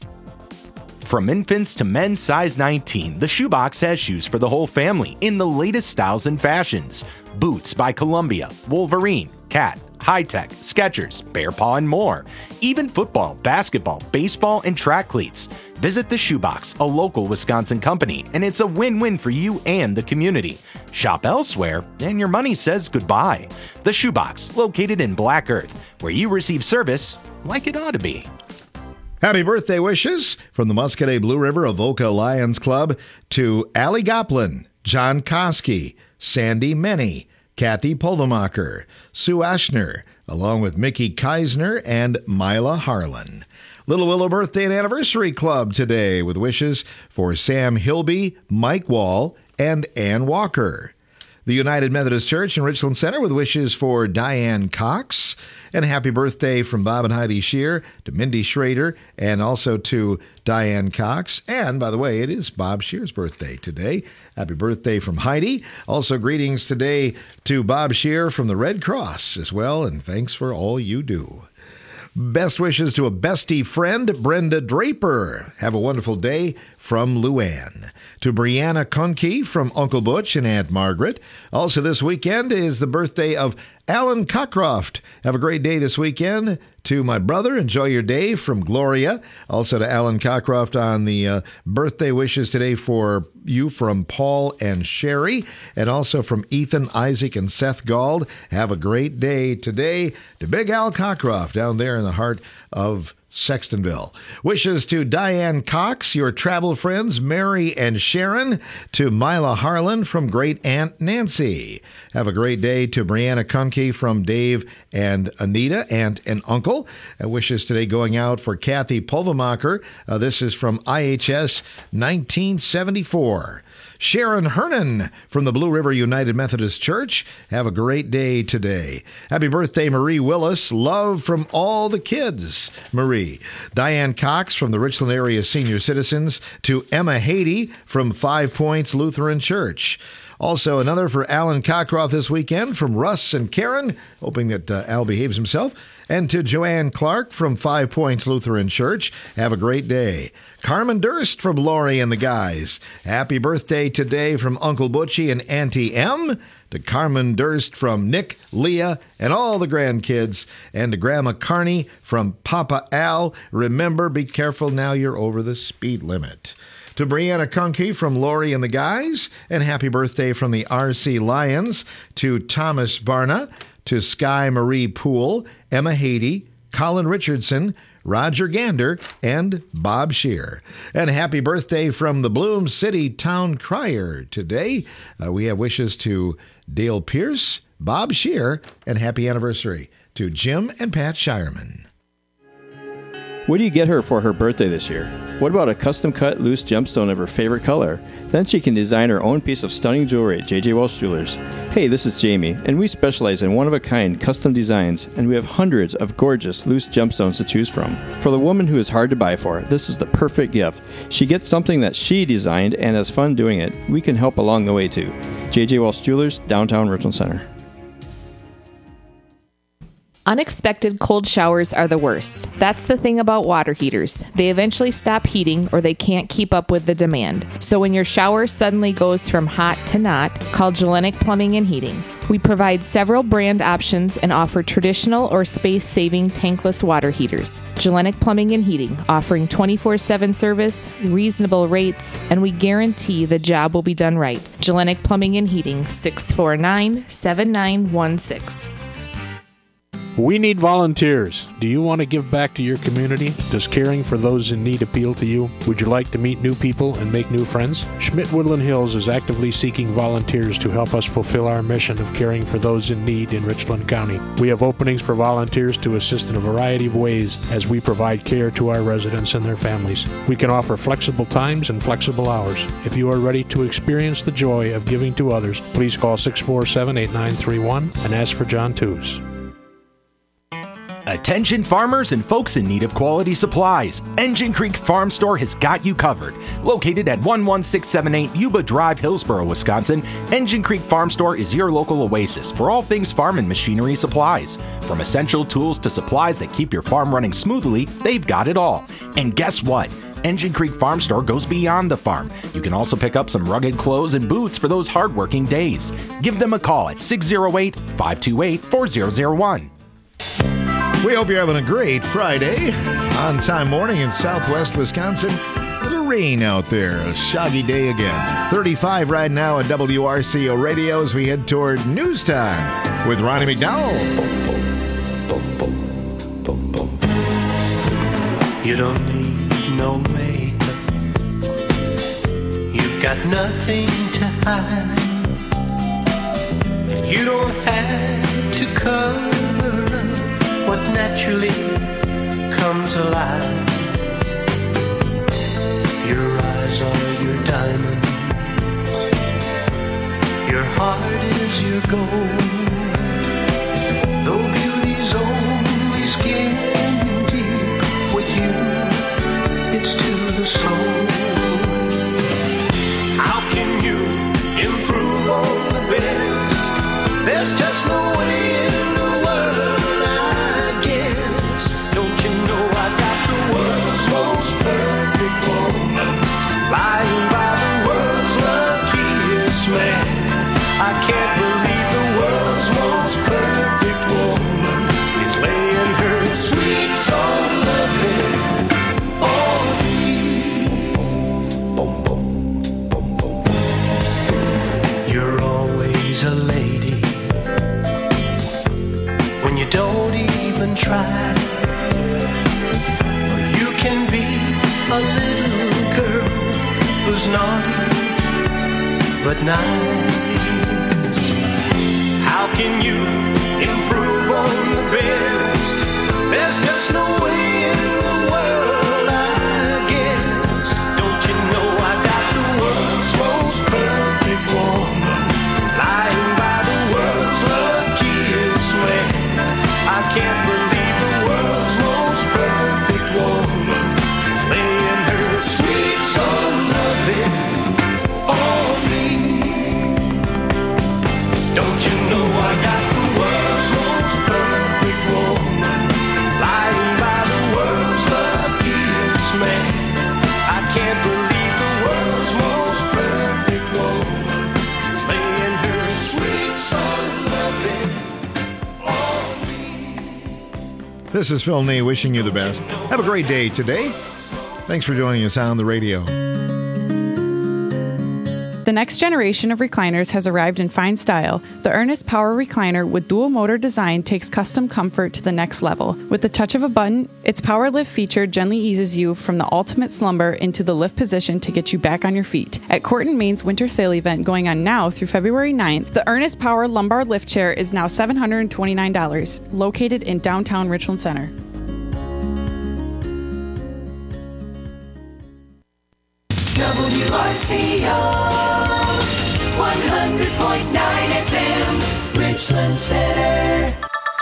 From infants to men's size 19, The Shoebox has shoes for the whole family in the latest styles and fashions. Boots by Columbia, Wolverine, Cat, High Tech, Skechers, Bear Paw, and more. Even football, basketball, baseball, and track cleats. Visit The Shoebox, a local Wisconsin company, and it's a win-win for you and the community. Shop elsewhere, and your money says goodbye. The Shoebox, located in Black Earth, where you receive service like it ought to be. Happy birthday wishes from the Muscadet Blue River Avoca Lions Club to Allie Goplin, John Koski, Sandy Menny, Kathy Polvemacher, Sue Ashner, along with Mickey Keisner and Mila Harlan. Little Willow Birthday and Anniversary Club today with wishes for Sam Hilby, Mike Wall, and Ann Walker. The United Methodist Church in Richland Center with wishes for Diane Cox. And happy birthday from Bob and Heidi Shear to Mindy Schrader and also to Diane Cox. And, by the way, it is Bob Shear's birthday today. Happy birthday from Heidi. Also, greetings today to Bob Shear from the Red Cross as well, and thanks for all you do. Best wishes to a bestie friend, Brenda Draper. Have a wonderful day from Luann. To Brianna Kunke from Uncle Butch and Aunt Margaret. Also this weekend is the birthday of Alan Cockcroft. Have a great day this weekend. To my brother, enjoy your day from Gloria. Also to Alan Cockcroft on the birthday wishes today for you from Paul and Sherry. And also from Ethan, Isaac, and Seth Gald. Have a great day today to Big Al Cockcroft down there in the heart of Sextonville. Wishes to Diane Cox, your travel friends, Mary and Sharon, to Mila Harlan from Great Aunt Nancy. Have a great day to Brianna Kunke from Dave and Anita, aunt and uncle. Wishes today going out for Kathy Polvemacher. This is from IHS 1974. Sharon Hernan from the Blue River United Methodist Church. Have a great day today. Happy birthday, Marie Willis. Love from all the kids, Marie. Diane Cox from the Richland Area Senior Citizens. To Emma Haiti from 5 Points Lutheran Church. Also, another for Alan Cockcroft this weekend from Russ and Karen, hoping that Al behaves himself. And to Joanne Clark from 5 Points Lutheran Church, have a great day. Carmen Durst from Lori and the Guys. Happy birthday today from Uncle Butchie and Auntie M. To Carmen Durst from Nick, Leah, and all the grandkids. And to Grandma Carney from Papa Al. Remember, be careful now you're over the speed limit. To Brianna Kunke from Lori and the Guys, and happy birthday from the RC Lions. To Thomas Barna, to Sky Marie Poole, Emma Haiti, Colin Richardson, Roger Gander, and Bob Shear. And happy birthday from the Bloom City Town Crier today. We have wishes to Dale Pierce, Bob Shear, and happy anniversary to Jim and Pat Shireman. What do you get her for her birthday this year? What about a custom-cut loose gemstone of her favorite color? Then she can design her own piece of stunning jewelry at J.J. Welch Jewelers. Hey, this is Jamie, and we specialize in one-of-a-kind custom designs, and we have hundreds of gorgeous loose gemstones to choose from. For the woman who is hard to buy for, this is the perfect gift. She gets something that she designed and has fun doing it. We can help along the way, too. J.J. Welch Jewelers, downtown Richland Center. Unexpected cold showers are the worst. That's the thing about water heaters. They eventually stop heating or they can't keep up with the demand. So when your shower suddenly goes from hot to not, call Gellenic Plumbing and Heating. We provide several brand options and offer traditional or space-saving tankless water heaters. Gellenic Plumbing and Heating, offering 24/7 service, reasonable rates, and we guarantee the job will be done right. Gellenic Plumbing and Heating, 649-7916. We need volunteers. Do you want to give back to your community? Does caring for those in need appeal to you? Would you like to meet new people and make new friends? Schmidt Woodland Hills is actively seeking volunteers to help us fulfill our mission of caring for those in need in Richland County. We have openings for volunteers to assist in a variety of ways as we provide care to our residents and their families. We can offer flexible times and flexible hours. If you are ready to experience the joy of giving to others, please call 647-8931 and ask for John Tews. Attention farmers and folks in need of quality supplies. Engine Creek Farm Store has got you covered. Located at 11678 Yuba Drive, Hillsboro, Wisconsin, Engine Creek Farm Store is your local oasis for all things farm and machinery supplies. From essential tools to supplies that keep your farm running smoothly, they've got it all. And guess what? Engine Creek Farm Store goes beyond the farm. You can also pick up some rugged clothes and boots for those hardworking days. Give them a call at 608-528-4001. We hope you're having a great Friday. On-time morning in southwest Wisconsin. A little rain out there. A soggy day again. 35 right now at WRCO Radio as we head toward news time with Ronnie McDowell. You don't need no makeup. You've got nothing to hide. And you don't have to cover up what naturally comes alive. Your eyes are your diamonds. Your heart is your gold. Though beauty's only skin deep, with you it's to the soul. How can you improve on the best? There's just no way in the world, I guess. Don't you know I got the world's most perfect woman lying by the world's luckiest man. I can't believe the world's most perfect woman is laying her sweet soul loving on me. You're always a lady when you don't even try. Or you can be a little girl who's naughty but nice. How can you improve on the best? There's just no way in the world, I guess. Don't you know I got the world's most perfect woman lying by the world's luckiest man. I can't believe the world's most perfect woman is laying her sweet soul loving on me. Don't you know I got the world's most perfect woman lying by the world's luckiest man. I can't believe the world's most perfect woman is laying her sweet soul loving on me. This is Phil Nee wishing you the best. Have a great day today. Thanks for joining us on the radio. The next generation of recliners has arrived in fine style. The Ernest Power Recliner with dual motor design takes custom comfort to the next level. With the touch of a button, its power lift feature gently eases you from the ultimate slumber into the lift position to get you back on your feet. At Court & Main's winter sale event going on now through February 9th, the Ernest Power lumbar lift chair is now $729, located in downtown Richland Center. WRCO 100.9 FM, Richland Center.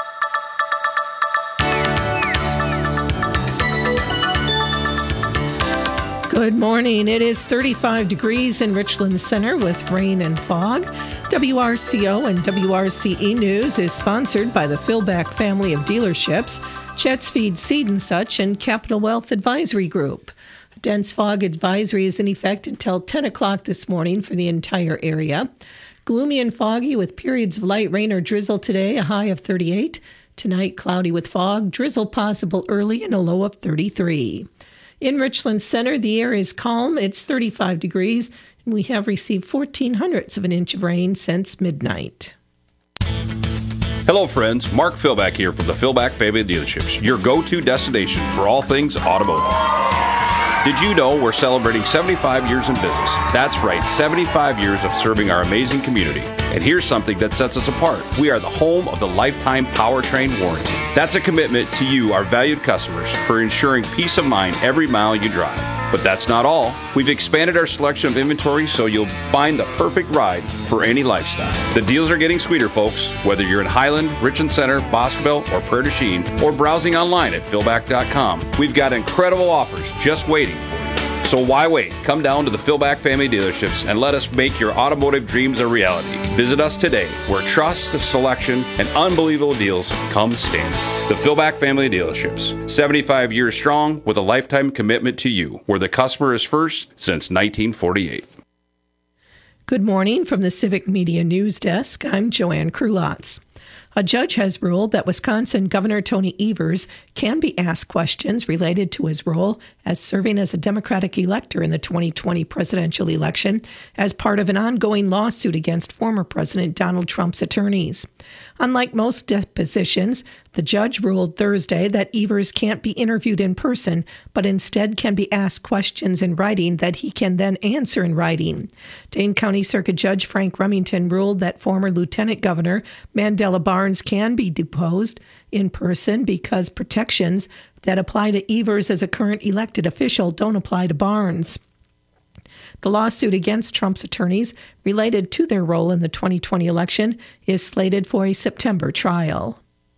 Good morning. It is 35 degrees in Richland Center with rain and fog. WRCO and WRCE News is sponsored by the Philback family of dealerships, Chet's Feed Seed and Such, and Capital Wealth Advisory Group. Dense fog advisory is in effect until 10 o'clock this morning for the entire area. Gloomy and foggy with periods of light rain or drizzle today, a high of 38. Tonight, cloudy with fog, drizzle possible early and a low of 33. In Richland Center, the air is calm. It's 35 degrees, and we have received 0.14 of an inch of rain since midnight. Hello, friends. Mark Philback here from the Philback family of dealerships, your go-to destination for all things automotive. Did you know we're celebrating 75 years in business? That's right, 75 years of serving our amazing community. And here's something that sets us apart. We are the home of the lifetime powertrain warranty. That's a commitment to you, our valued customers, for ensuring peace of mind every mile you drive. But that's not all. We've expanded our selection of inventory so you'll find the perfect ride for any lifestyle. The deals are getting sweeter, folks. Whether you're in Highland, Richland Center, Boscoville, or Prairie du Chien, or browsing online at philback.com, we've got incredible offers just waiting for you. So why wait? Come down to the Philback Family Dealerships and let us make your automotive dreams a reality. Visit us today, where trust, selection, and unbelievable deals come standard. The Philback Family Dealerships, 75 years strong with a lifetime commitment to you, where the customer is first since 1948. Good morning from the Civic Media News Desk. I'm Joanne Krulotz. A judge has ruled that Wisconsin Governor Tony Evers can be asked questions related to his role as serving as a Democratic elector in the 2020 presidential election as part of an ongoing lawsuit against former President Donald Trump's attorneys. Unlike most depositions, the judge ruled Thursday that Evers can't be interviewed in person, but instead can be asked questions in writing that he can then answer in writing. Dane County Circuit Judge Frank Remington ruled that former Lieutenant Governor Mandela Barnes can be deposed in person because protections that apply to Evers as a current elected official don't apply to Barnes. The lawsuit against Trump's attorneys related to their role in the 2020 election is slated for a September trial.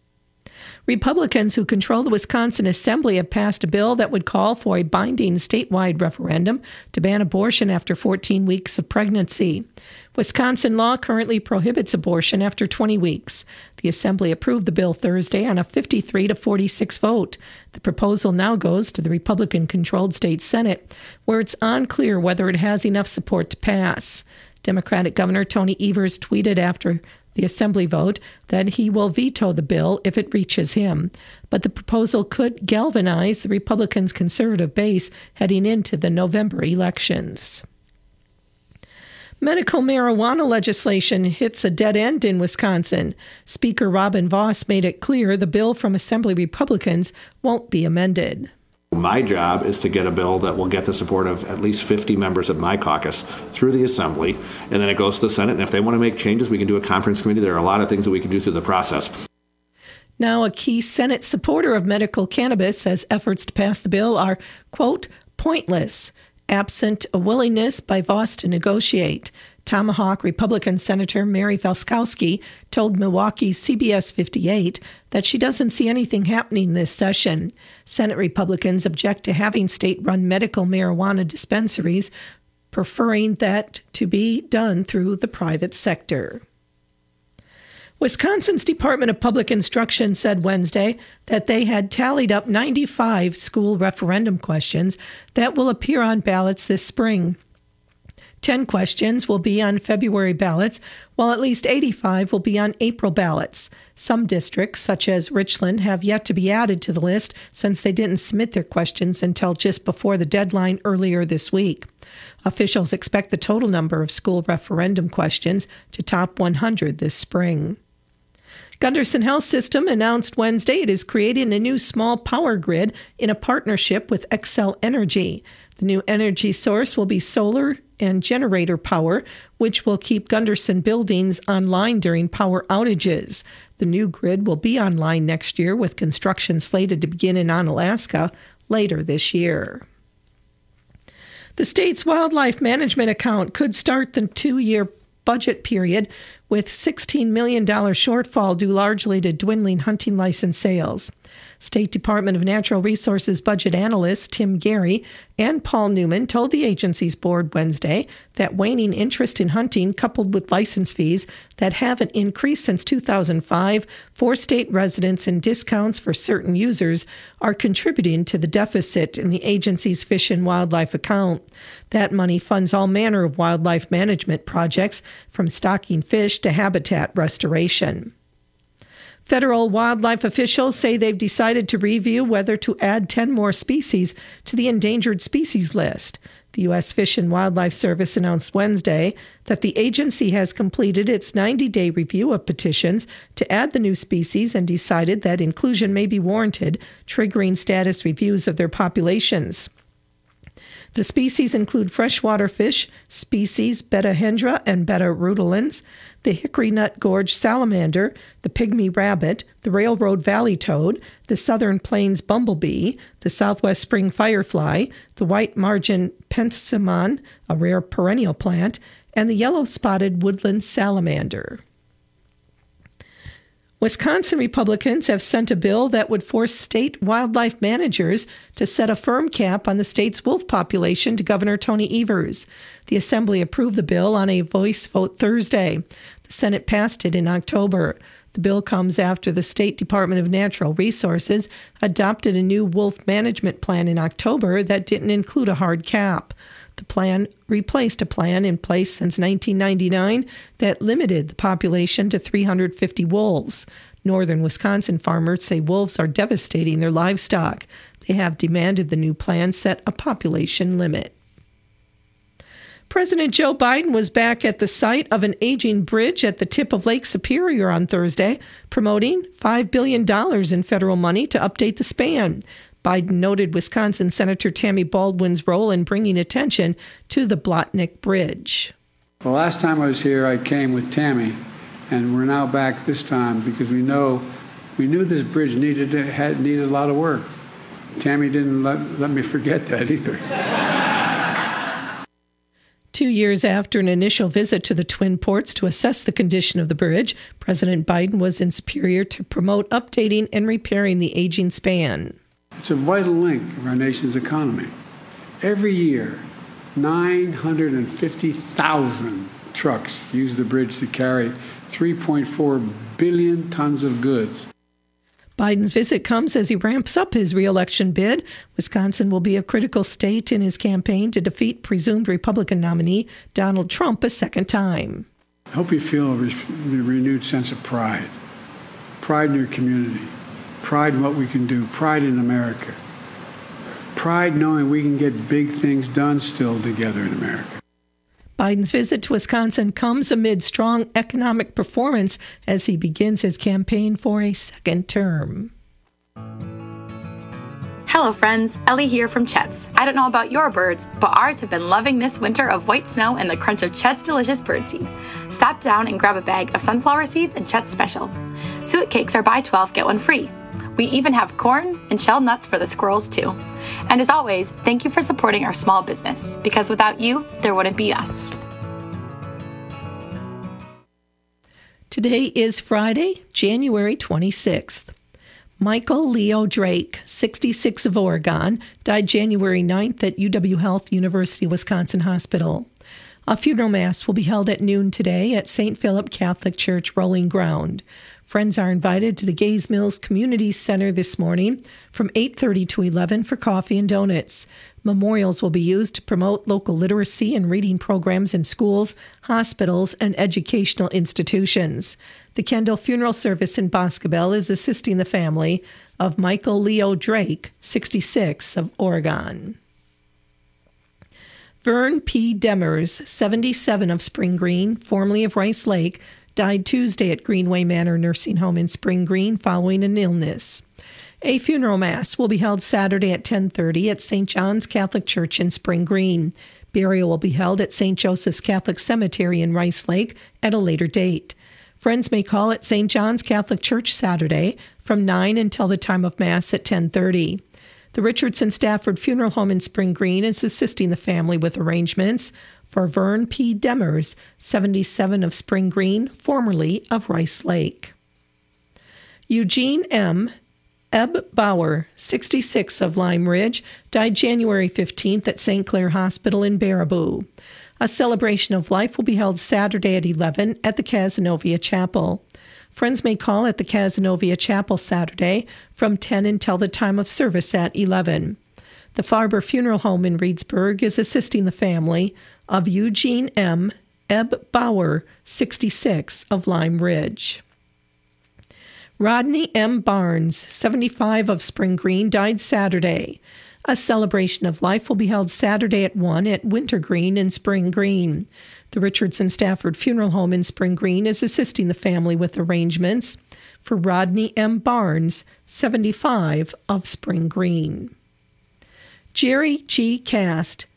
Republicans who control the Wisconsin Assembly have passed a bill that would call for a binding statewide referendum to ban abortion after 14 weeks of pregnancy. Wisconsin law currently prohibits abortion after 20 weeks. The Assembly approved the bill Thursday on a 53-46 vote. The proposal now goes to the Republican-controlled state Senate, where it's unclear whether it has enough support to pass. Democratic Governor Tony Evers tweeted after the Assembly vote that he will veto the bill if it reaches him. But the proposal could galvanize the Republicans' conservative base heading into the November elections. Medical marijuana legislation hits a dead end in Wisconsin. Speaker Robin Vos made it clear the bill from Assembly Republicans won't be amended. My job is to get a bill that will get the support of at least 50 members of my caucus through the Assembly, and then it goes to the Senate. And if they want to make changes, we can do a conference committee. There are a lot of things that we can do through the process. Now, a key Senate supporter of medical cannabis says efforts to pass the bill are, quote, pointless, absent a willingness by Vos to negotiate. Tomahawk Republican Senator Mary Felskowski told Milwaukee's CBS 58 that she doesn't see anything happening this session. Senate Republicans object to having state-run medical marijuana dispensaries, preferring that to be done through the private sector. Wisconsin's Department of Public Instruction said Wednesday that they had tallied up 95 school referendum questions that will appear on ballots this spring. 10 questions will be on February ballots, while at least 85 will be on April ballots. Some districts, such as Richland, have yet to be added to the list since they didn't submit their questions until just before the deadline earlier this week. Officials expect the total number of school referendum questions to top 100 this spring. Gunderson Health System announced Wednesday it is creating a new small power grid in a partnership with Xcel Energy. The new energy source will be solar and generator power, which will keep Gunderson buildings online during power outages. The new grid will be online next year, with construction slated to begin in Onalaska later this year. The state's wildlife management account could start the 2-year budget period with $16 million shortfall due largely to dwindling hunting license sales. State Department of Natural Resources budget analysts Tim Gary and Paul Newman told the agency's board Wednesday that waning interest in hunting, coupled with license fees that haven't increased since 2005 for state residents and discounts for certain users, are contributing to the deficit in the agency's fish and wildlife account. That money funds all manner of wildlife management projects, from stocking fish to habitat restoration. Federal wildlife officials say they've decided to review whether to add 10 more species to the endangered species list. The U.S. Fish and Wildlife Service announced Wednesday that the agency has completed its 90-day review of petitions to add the new species and decided that inclusion may be warranted, triggering status reviews of their populations. The species include freshwater fish species Betahendra and Beta rudolens, the hickory nut gorge salamander, the pygmy rabbit, the railroad valley toad, the southern plains bumblebee, the southwest spring firefly, the white margin pentstemon, a rare perennial plant, and the yellow-spotted woodland salamander. Wisconsin Republicans have sent a bill that would force state wildlife managers to set a firm cap on the state's wolf population to Governor Tony Evers. The Assembly approved the bill on a voice vote Thursday. The Senate passed it in October. The bill comes after the State Department of Natural Resources adopted a new wolf management plan in October that didn't include a hard cap. The plan replaced a plan in place since 1999 that limited the population to 350 wolves. Northern Wisconsin farmers say wolves are devastating their livestock. They have demanded the new plan set a population limit. President Joe Biden was back at the site of an aging bridge at the tip of Lake Superior on Thursday, promoting $5 billion in federal money to update the span. Biden noted Wisconsin Senator Tammy Baldwin's role in bringing attention to the Blotnick Bridge. The last time I was here, I came with Tammy, and we're now back this time because we knew this bridge needed a lot of work. Tammy didn't let me forget that either. 2 years after an initial visit to the Twin Ports to assess the condition of the bridge, President Biden was in Superior to promote updating and repairing the aging span. It's a vital link of our nation's economy. Every year, 950,000 trucks use the bridge to carry 3.4 billion tons of goods. Biden's visit comes as he ramps up his re-election bid. Wisconsin will be a critical state in his campaign to defeat presumed Republican nominee Donald Trump a second time. I hope you feel a renewed sense of pride. Pride in your community. Pride in what we can do. Pride in America. Pride knowing we can get big things done still together in America. Biden's visit to Wisconsin comes amid strong economic performance as he begins his campaign for a second term. Hello friends, Ellie here from Chet's. I don't know about your birds, but ours have been loving this winter of white snow and the crunch of Chet's delicious birdseed. Stop down and grab a bag of sunflower seeds and Chet's Special. Suet cakes are buy 12, get one free. We even have corn and shelled nuts for the squirrels too. And as always, thank you for supporting our small business, because without you, there wouldn't be us. Today is Friday, January 26th. Michael Leo Drake, 66 of Oregon, died January 9th at UW Health University Wisconsin Hospital. A funeral mass will be held at noon today at St. Philip Catholic Church Rolling Ground. Friends are invited to the Gays Mills Community Center this morning from 8:30 to 11 for coffee and donuts. Memorials will be used to promote local literacy and reading programs in schools, hospitals, and educational institutions. The Kendall Funeral Service in Boscobel is assisting the family of Michael Leo Drake, 66 of Oregon. Vern P. Demers, 77 of Spring Green, formerly of Rice Lake, died Tuesday at Greenway Manor Nursing Home in Spring Green following an illness. A funeral mass will be held Saturday at 10:30 at St. John's Catholic Church in Spring Green. Burial will be held at St. Joseph's Catholic Cemetery in Rice Lake at a later date. Friends may call at St. John's Catholic Church Saturday from 9 until the time of Mass at 10:30. The Richardson Stafford Funeral Home in Spring Green is assisting the family with arrangements for Vern P. Demers, 77 of Spring Green, formerly of Rice Lake. Eugene M. Ebb Bauer, 66 of Lime Ridge, died January 15th at St. Clair Hospital in Baraboo. A celebration of life will be held Saturday at 11 at the Cazenovia Chapel. Friends may call at the Cazenovia Chapel Saturday from 10 until the time of service at 11. The Farber Funeral Home in Reedsburg is assisting the family of Eugene M. Ebb Bauer, 66 of Lime Ridge. Rodney M. Barnes, 75 of Spring Green, died Saturday. A celebration of life will be held Saturday at 1 at Wintergreen in Spring Green. The Richardson Stafford Funeral Home in Spring Green is assisting the family with arrangements for Rodney M. Barnes, 75 of Spring Green. Jerry G. Cast,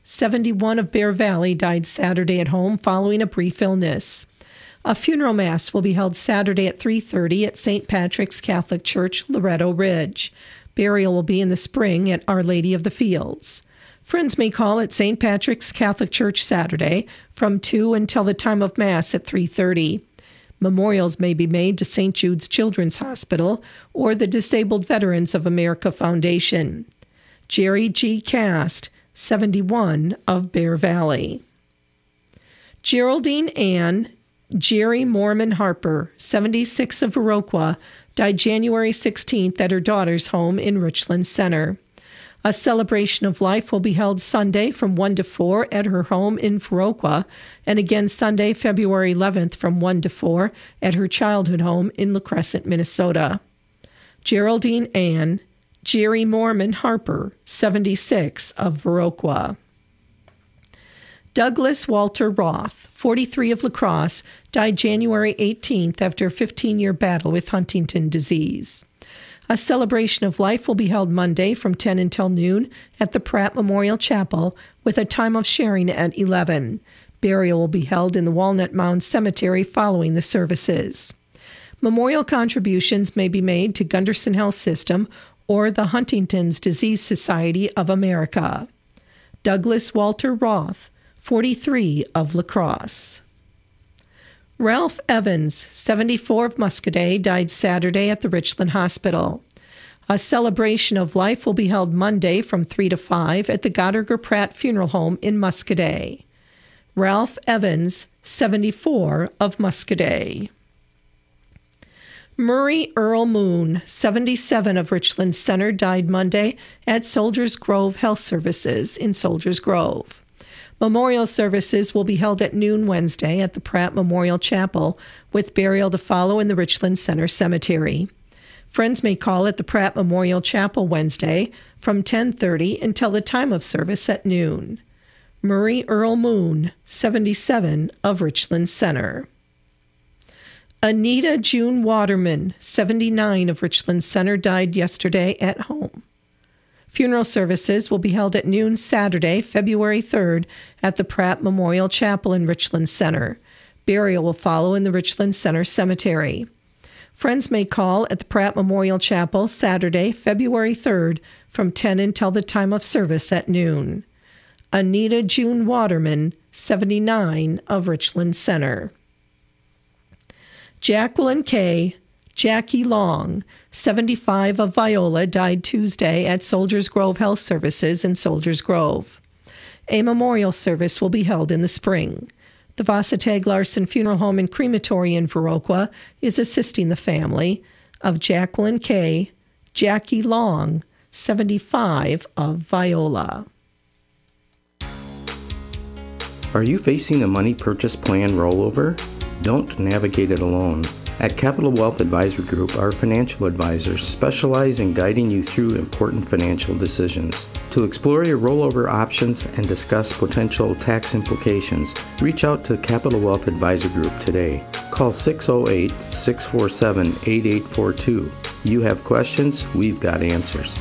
71 of Bear Valley, died Saturday at home following a brief illness. A funeral mass will be held Saturday at 3:30 at St. Patrick's Catholic Church, Loretto Ridge. Burial will be in the spring at Our Lady of the Fields. Friends may call at St. Patrick's Catholic Church Saturday from 2 until the time of Mass at 3:30. Memorials may be made to St. Jude's Children's Hospital or the Disabled Veterans of America Foundation. Jerry G. Cast, 71 of Bear Valley. Geraldine Ann Jerry Mormon Harper, 76 of Viroqua, died January 16th at her daughter's home in Richland Center. A celebration of life will be held Sunday from 1 to 4 at her home in Viroqua, and again Sunday, February 11th from 1 to 4 at her childhood home in La Crescent, Minnesota. Geraldine Ann Jerry Mormon Harper, 76 of Viroqua. Douglas Walter Roth, 43 of La Crosse, died January 18th after a 15-year battle with Huntington disease. A celebration of life will be held Monday from 10 until noon at the Pratt Memorial Chapel with a time of sharing at 11. Burial will be held in the Walnut Mound Cemetery following the services. Memorial contributions may be made to Gunderson Health System or the Huntington's Disease Society of America. Douglas Walter Roth, 43 of La Crosse. Ralph Evans, 74 of Muscoda, died Saturday at the Richland Hospital. A celebration of life will be held Monday from 3 to 5 at the Gottiger Pratt Funeral Home in Muscoda. Ralph Evans, 74 of Muscoda. Murray Earl Moon, 77 of Richland Center, died Monday at Soldiers Grove Health Services in Soldiers Grove. Memorial services will be held at noon Wednesday at the Pratt Memorial Chapel, with burial to follow in the Richland Center Cemetery. Friends may call at the Pratt Memorial Chapel Wednesday from 10:30 until the time of service at noon. Murray Earl Moon, 77 of Richland Center. Anita June Waterman, 79 of Richland Center, died yesterday at home. Funeral services will be held at noon Saturday, February 3rd, at the Pratt Memorial Chapel in Richland Center. Burial will follow in the Richland Center Cemetery. Friends may call at the Pratt Memorial Chapel Saturday, February 3rd, from 10 until the time of service at noon. Anita June Waterman, 79 of Richland Center. Jacqueline K. Jackie Long, 75 of Viola, died Tuesday at Soldiers Grove Health Services in Soldiers Grove. A memorial service will be held in the spring. The Vasatag Larson Funeral Home and Crematory in Viroqua is assisting the family of Jacqueline K. Jackie Long, 75 of Viola. Are you facing a money purchase plan rollover? Don't navigate it alone. At Capital Wealth Advisory Group, our financial advisors specialize in guiding you through important financial decisions. To explore your rollover options and discuss potential tax implications, reach out to Capital Wealth Advisory Group today. Call 608-647-8842. You have questions, we've got answers.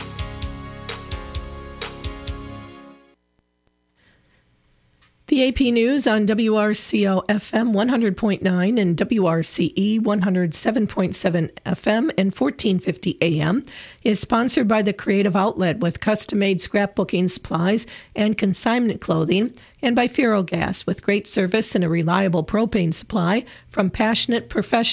The AP News on WRCO FM 100.9 and WRCE 107.7 FM and 1450 AM is sponsored by the Creative Outlet with custom-made scrapbooking supplies and consignment clothing, and by Ferrogas with great service and a reliable propane supply from passionate professionals